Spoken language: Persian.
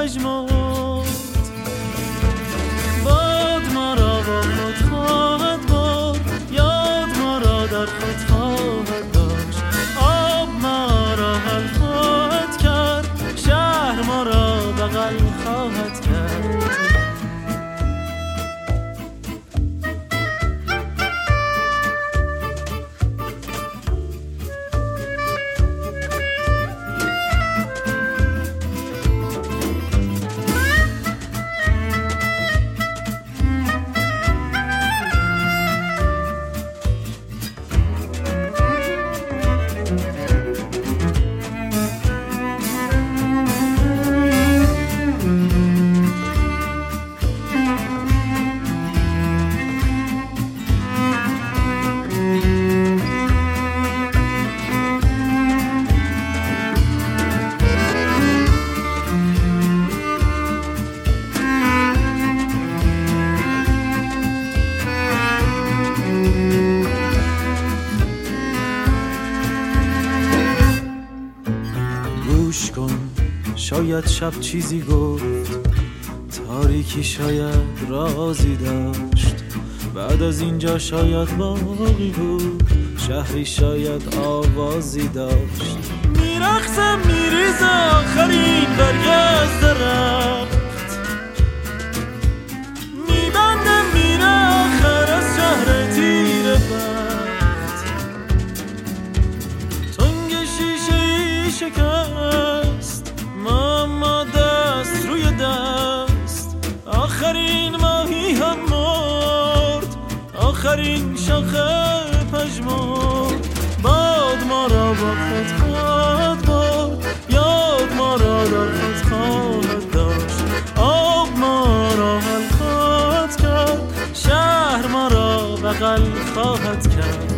پژمرد. باد ما را با خود خواهد برد، یاد ما را در خود خواهد داشت. آب ما را حل خواهد کرد، شهر ما را بغل خواهد کرد. گوش کن، شاید شب چیزی گفت، تاریکی شاید رازی داشت. بعد از اینجا شاید باقی بود، شهری شاید آوازی داشت. میرقصم میریز آخرین برگ از درخت، میبندم میره آخر از شهر تیر بخت. تنگ شیشه شکست، ما دست روی دست. آخرین ماهی هم مرد، آخرین شاخه پژمرد. باد ما را با خود خواهد برد، یاد ما را در خود خواهد داشت. آب ما را حل خواهد کرد، شهر ما را بغل خواهد کرد.